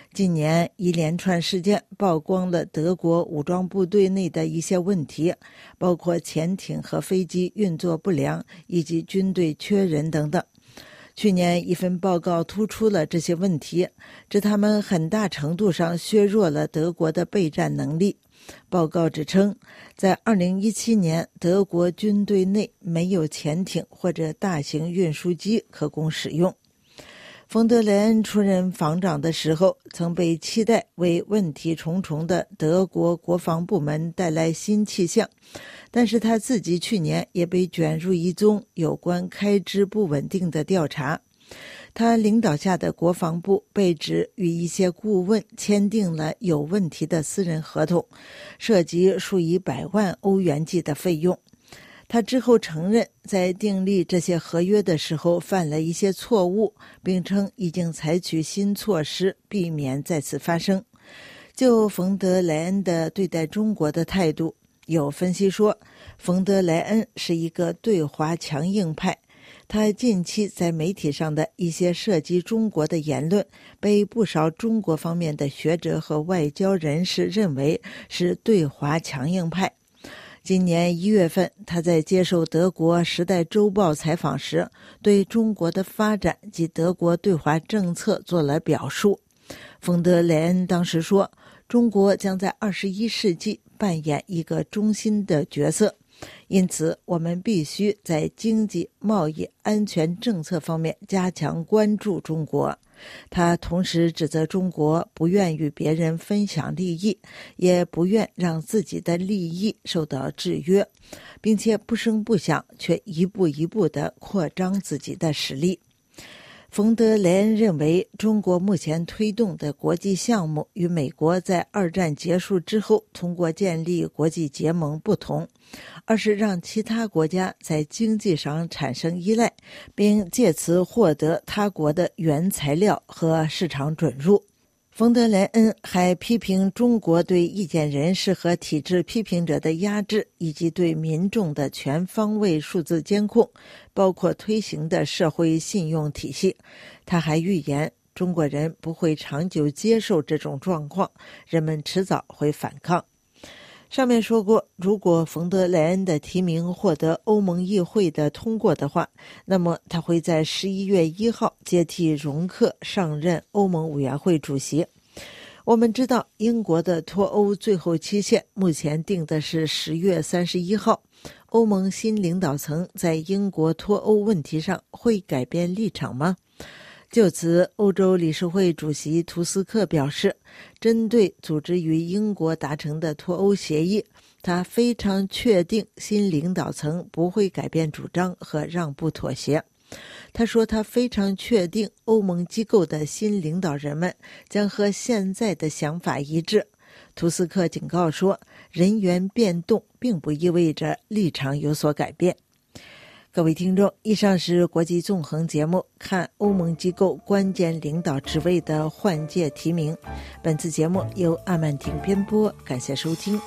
今年一连串事件曝光了德国武装部队内的一些问题，包括潜艇和飞机运作不良以及军队缺人等等。去年一份报告突出了这些问题，指他们很大程度上削弱了德国的备战能力。报告指称，在2017年，德国军队内没有潜艇或者大型运输机可供使用。冯德莱恩出任防长的时候，曾被期待为问题重重的德国国防部门带来新气象，但是他自己去年也被卷入一宗有关开支不稳定的调查。他领导下的国防部被指与一些顾问签订了有问题的私人合同，涉及数以百万欧元计的费用。他之后承认在订立这些合约的时候犯了一些错误，并称已经采取新措施避免再次发生。就冯德莱恩的对待中国的态度，有分析说，冯德莱恩是一个对华强硬派。他近期在媒体上的一些涉及中国的言论，被不少中国方面的学者和外交人士认为是对华强硬派。今年1月份，他在接受德国《时代周报》采访时，对中国的发展及德国对华政策做了表述。冯德莱恩当时说，中国将在21世纪扮演一个中心的角色，因此我们必须在经济、贸易、安全政策方面加强关注中国。他同时指责中国不愿与别人分享利益，也不愿让自己的利益受到制约，并且不声不响却一步一步地扩张自己的实力。冯德莱恩认为，中国目前推动的国际项目与美国在2战结束之后通过建立国际结盟不同，而是让其他国家在经济上产生依赖，并借此获得他国的原材料和市场准入。冯德莱恩还批评中国对意见人士和体制批评者的压制，以及对民众的全方位数字监控，包括推行的社会信用体系。他还预言，中国人不会长久接受这种状况，人们迟早会反抗。上面说过，如果冯德莱恩的提名获得欧盟议会的通过的话，那么他会在11月1号接替容克上任欧盟委员会主席。我们知道，英国的脱欧最后期限目前定的是10月31号。欧盟新领导层在英国脱欧问题上会改变立场吗？就此，欧洲理事会主席图斯克表示，针对组织与英国达成的脱欧协议，他非常确定新领导层不会改变主张和让步妥协。他说，他非常确定欧盟机构的新领导人们将和现在的想法一致。图斯克警告说，人员变动并不意味着立场有所改变。各位听众，以上是国际纵横节目，看欧盟机构关键领导职位的换届提名。本次节目由阿曼婷编播，感谢收听。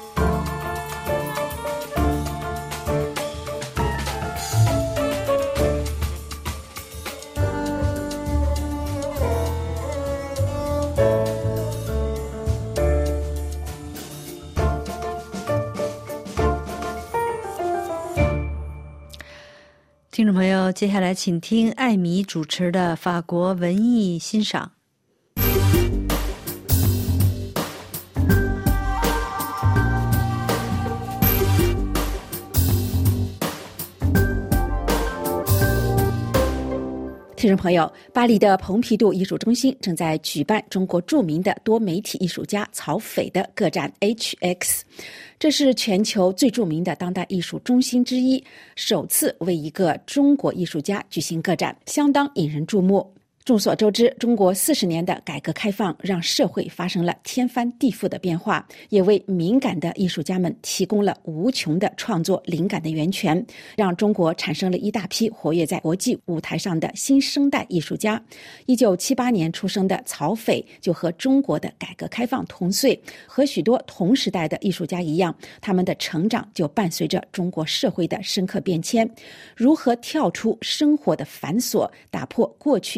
听众朋友，接下来请听艾米主持的法国文艺欣赏。 听众朋友，巴黎的蓬皮杜艺术中心正在举办中国著名的多媒体艺术家曹斐的个展 HX， 这是全球最著名的当代艺术中心之一，首次为一个中国艺术家举行个展，相当引人注目。众所周知，中国40年的改革开放让社会发生了天翻地覆的变化，也为敏感的艺术家们提供了无穷的创作灵感的源泉，让中国产生了一大批活跃在国际舞台上的新生代艺术家。1978年出生的曹斐就和中国的改革开放同岁，和许多同时代的艺术家一样，他们的成长就伴随着中国社会的深刻变迁。如何跳出生活的繁琐，打破过去现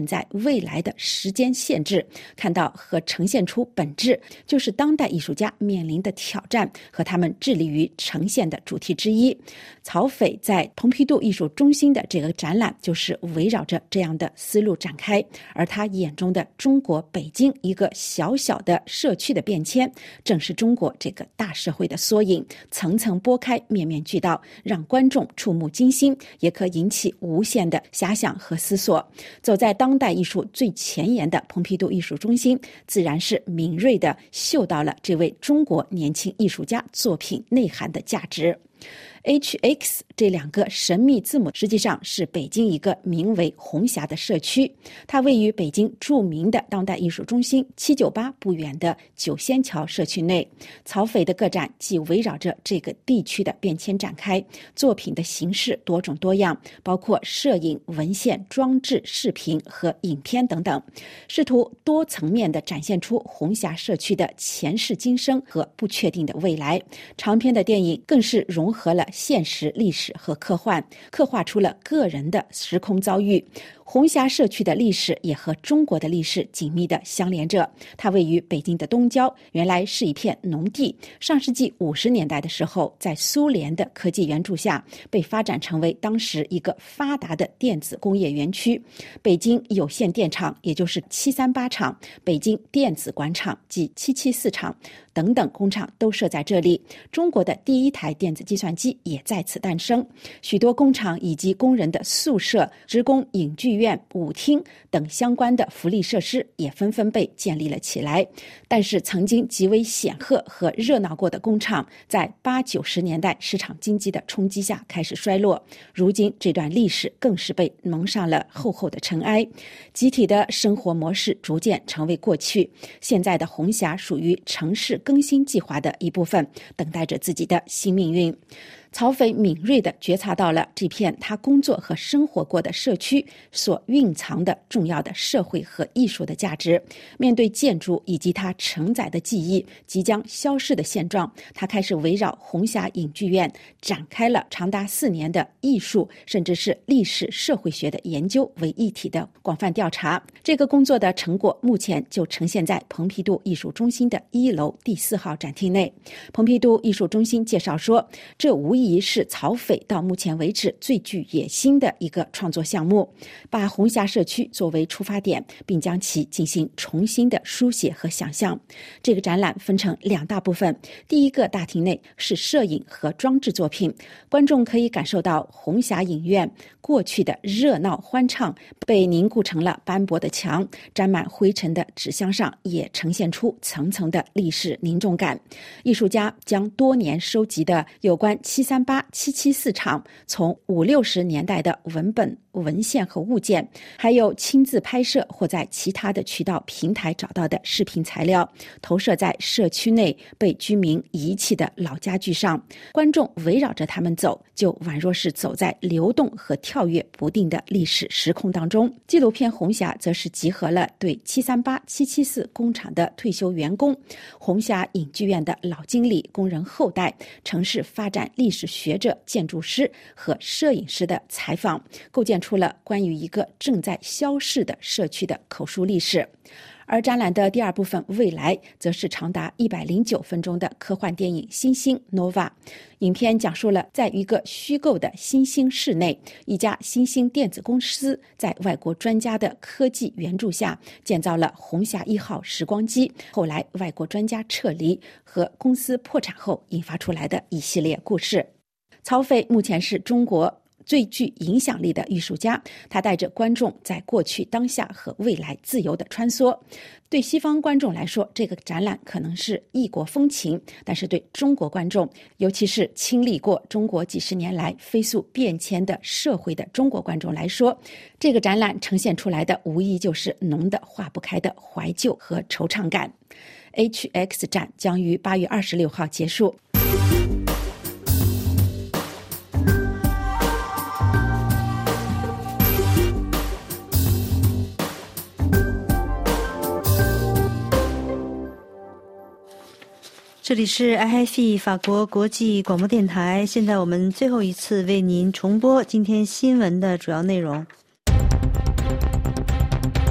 在未来的时间限制，看到和呈现出本质，就是当代艺术家面临的挑战和他们致力于呈现的主题之一。曹斐在蓬皮杜艺术中心的这个展览就是围绕着这样的思路展开，而他眼中的中国北京一个小小的社区的变迁，正是中国这个大社会的缩影，层层剥开，面面俱到，让观众触目惊心，也可引起无限的遐想和思索。走在当代艺术最前沿的蓬皮杜艺术中心，自然是敏锐地嗅到了这位中国年轻艺术家作品内涵的价值。HX 这两个神秘字母实际上是北京一个名为红霞的社区，它位于北京著名的当代艺术中心798不远的九仙桥社区内。曹斐的个展既围绕着这个地区的变迁展开，作品的形式多种多样，包括摄影、文献、装置、视频和影片等等，试图多层面地展现出红霞社区的前世今生和不确定的未来。长篇的电影更是融合了现实、历史和科幻，刻画出了个人的时空遭遇。红霞社区的历史也和中国的历史紧密地相连着。它位于北京的东郊，原来是一片农地。上世纪50年代的时候，在苏联的科技援助下，被发展成为当时一个发达的电子工业园区。北京有线电厂，也就是738厂，北京电子管厂即774厂等等工厂都设在这里。中国的第一台电子计算机也在此诞生。许多工厂以及工人的宿舍、职工影剧院、舞厅等相关的福利设施也纷纷被建立了起来。但是曾经极为显赫和热闹过的工厂，在80、90年代市场经济的冲击下开始衰落。如今这段历史更是被蒙上了厚厚的尘埃，集体的生活模式逐渐成为过去。现在的红霞属于城市更新计划的一部分，等待着自己的新命运。曹斐敏锐地觉察到了这片他工作和生活过的社区所蕴藏的重要的社会和艺术的价值。面对建筑以及它承载的记忆即将消失的现状，他开始围绕红霞影剧院展开了长达4年的艺术甚至是历史社会学的研究为一体的广泛调查。这个工作的成果目前就呈现在蓬皮杜艺术中心的1楼第4号展厅内。蓬皮杜艺术中心介绍说，这无疑是曹斐到目前为止最具野心的一个创作项目，把红霞社区作为出发点，并将其进行重新的书写和想象。这个展览分成2大部分，第一个大厅内是摄影和装置作品，观众可以感受到红霞影院过去的热闹欢畅被凝固成了斑驳的墙，沾满灰尘的纸箱上也呈现出层层的历史凝重感。艺术家将多年收集的有关738、774厂从50、60年代的文本、文献和物件，还有亲自拍摄或在其他的渠道平台找到的视频材料，投射在社区内被居民遗弃的老家具上。观众围绕着他们走，就宛若是走在流动和跳跃不定的历史时空当中。纪录片《红霞》则是集合了对738、774工厂的退休员工、红霞影剧院的老经理、工人后代、城市发展历史学者、建筑师和摄影师的采访，构建出了关于一个正在消逝的社区的口述历史。而展览的第2部分未来则是长达109分钟的科幻电影《新星 Nova》。影片讲述了在一个虚构的新兴市内，一家新兴电子公司在外国专家的科技援助下建造了红霞1号时光机，后来外国专家撤离和公司破产后引发出来的一系列故事。曹斐目前是中国最具影响力的艺术家，他带着观众在过去、当下和未来自由的穿梭。对西方观众来说，这个展览可能是异国风情，但是对中国观众，尤其是经历过中国几十年来飞速变迁的社会的中国观众来说，这个展览呈现出来的无疑就是浓得化不开的怀旧和惆怅感。HX 展将于8月26号结束。 这里是 RFI 法国国际广播电台，现在我们最后一次为您重播今天新闻的主要内容。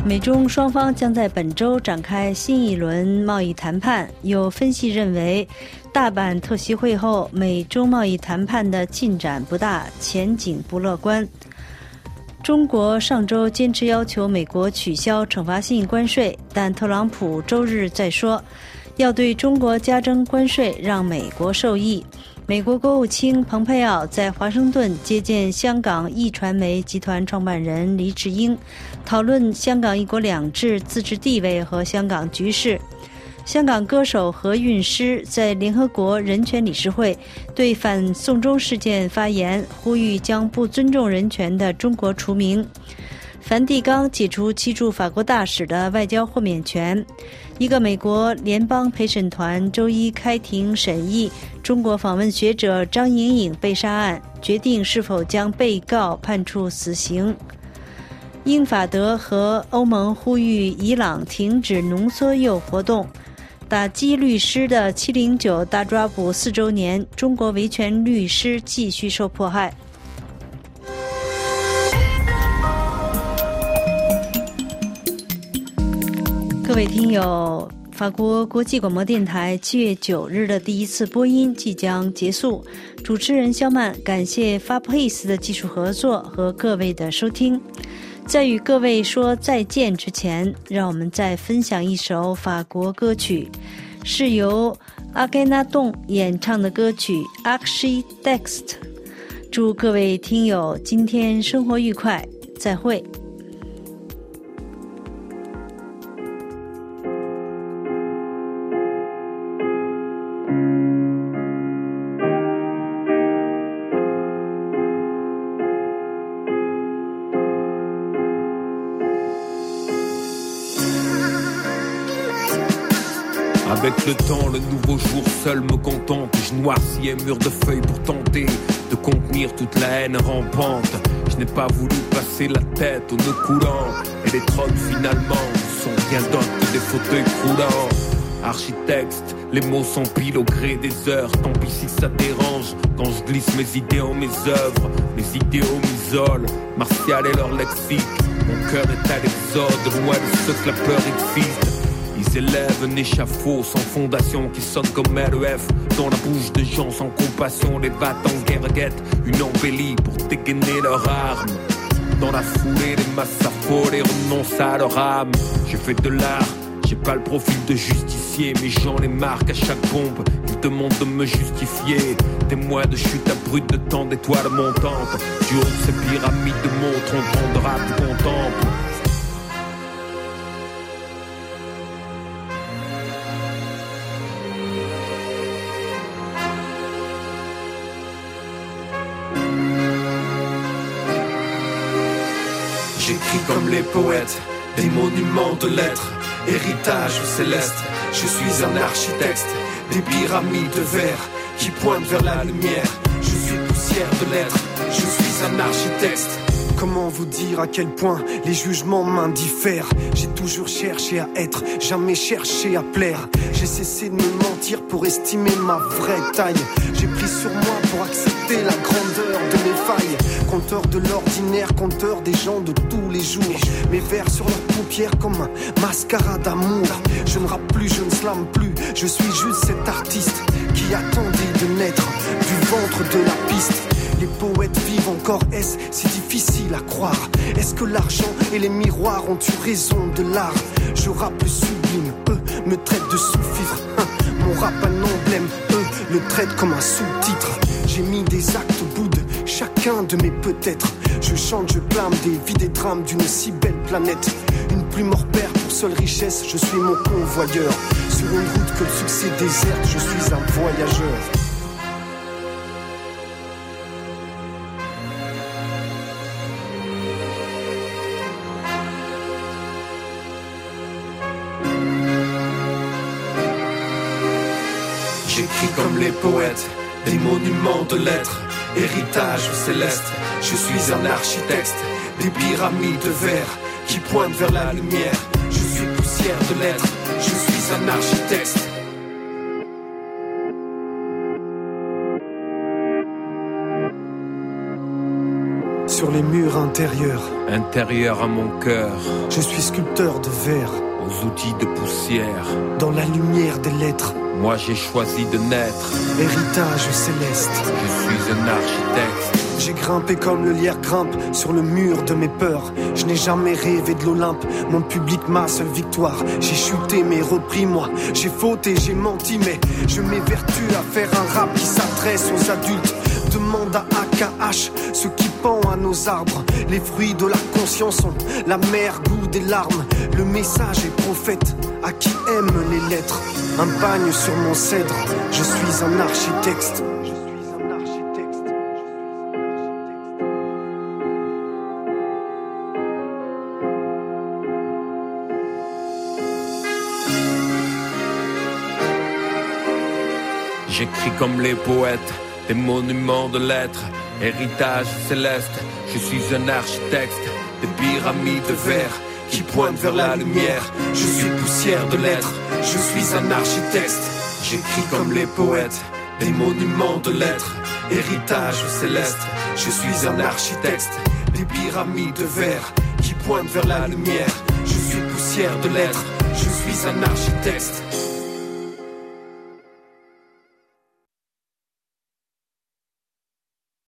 美中双方将在本周展开新一轮贸易谈判。有分析认为，大阪特席会后，美中贸易谈判的进展不大，前景不乐观。中国上周坚持要求美国取消惩罚性关税，但特朗普周日再说，要对中国加征关税，让美国受益。美国国务卿蓬佩奥在华盛顿接见香港壹传媒集团创办人黎智英，讨论香港一国两制自治地位和香港局势。香港歌手何韵诗在联合国人权理事会对反送中事件发言，呼吁将不尊重人权的中国除名。梵蒂冈解除其驻法国大使的外交豁免权。一个美国联邦陪审团周一开庭审议中国访问学者张莹颖被杀案，决定是否将被告判处死刑。英法德和欧盟呼吁伊朗停止浓缩铀活动。打击律师的709大抓捕4周年，中国维权律师继续受迫害。各位听友，法国国际广播电台7月9日的第一次播音即将结束，主持人肖曼感谢 Fabrice 的技术合作和各位的收听。在与各位说再见之前，让我们再分享一首法国歌曲，是由阿盖纳栋演唱的歌曲 Architecte。 祝各位听友今天生活愉快，再会。 Avec le temps, le nouveau jour seul me contemple. Je noircis un mur de feuilles pour tenter de contenir toute la haine rampante. Je n'ai pas voulu passer la tête aux nœuds coulants. Et les trônes finalement sont rien d'autre que des fauteuils croulants. Architecte, les mots s'empilent au gré des heures. Tant pis si ça dérange quand je glisse mes idées en mes œuvres. Mes idéaux m'isolent, Martial est leur lexique. Mon cœur est à l'exode, loin de ceux que la peur existe. Ils élèvent un échafaud sans fondation qui sonne comme REF dans la bouche de gens sans compassion. Les battes en guerre guettent une embellie pour dégainer leurs armes. Dans la foulée, les masses affolées renoncent à leur âme. J'ai fait de l'art, j'ai pas le profil de justicier, mais j'en ai marre qu'à chaque bombe, ils demandent de me justifier. Témoin de chute abrupte de tant d'étoiles montantes. Du haut de ces pyramides de montres, on tendra tout contemple. J'écris comme les poètes, des monuments de lettres, héritage céleste. Je suis un architecte, des pyramides de verre qui pointent vers la lumière. Je suis poussière de lettres, je suis un architecte. Comment vous dire à quel point les jugements m'indiffèrent. J'ai toujours cherché à être, jamais cherché à plaire. J'ai cessé de me mentir pour estimer ma vraie taille. J'ai pris sur moi pour accepter la grandeur de mes failles. Compteur de l'ordinaire, compteur des gens de tous les jours. Mes vers sur leurs paupières comme un mascara d'amour. Je ne rappe plus, je ne slame plus. Je suis juste cet artiste qui attendait de naître du ventre de la piste. Les poètes vivent encore, est-ce si difficile à croire? Est-ce que l'argent et les miroirs ont eu raison de l'art? Je rappe le sublime, eux me traitent de sous-fifre. Mon rap un emblème, eux le traitent comme un sous-titre. J'ai mis des actes au bout de chacun de mes peut-être. Je chante, je clame des vies, des drames d'une si belle planète. Une plume hors pair pour seule richesse, je suis mon convoyeur. Sur une route que le succès déserte, je suis un voyageur. J'écris comme les poètes, des monuments de lettres, héritage céleste. Je suis un architecte, des pyramides de verre qui pointent vers la lumière. Je suis poussière de lettres, je suis un architecte. sur les murs intérieurs. Intérieur à mon cœur, Je suis sculpteur de verre. aux outils de poussière. Dans la lumière des lettres. Moi j'ai choisi de naître, Héritage céleste. je suis un architecte. J'ai grimpé comme le lierre grimpe sur le mur de mes peurs. Je n'ai jamais rêvé de l'Olympe, mon public ma seule victoire. J'ai chuté mais repris moi, j'ai fauté, j'ai menti mais je m'évertue à faire un rap qui s'adresse aux adultes. Demande à AKH, ce qui pend à nos arbres. Les fruits de la conscience sont la mer, goût des larmes. Le message est prophète à qui aime les lettres. Un bagne sur mon cèdre, je suis un architecte. J'écris comme les poètes, des monuments de lettres, héritage céleste. Je suis un architecte, des pyramides de verre qui pointent vers la lumière. Je suis poussière de lettres, je suis un architecte. J'écris comme les poètes, des monuments de lettres, héritage céleste. Je suis un architecte, des pyramides de verre qui pointent vers la lumière. Je suis poussière de lettres, je suis un architecte.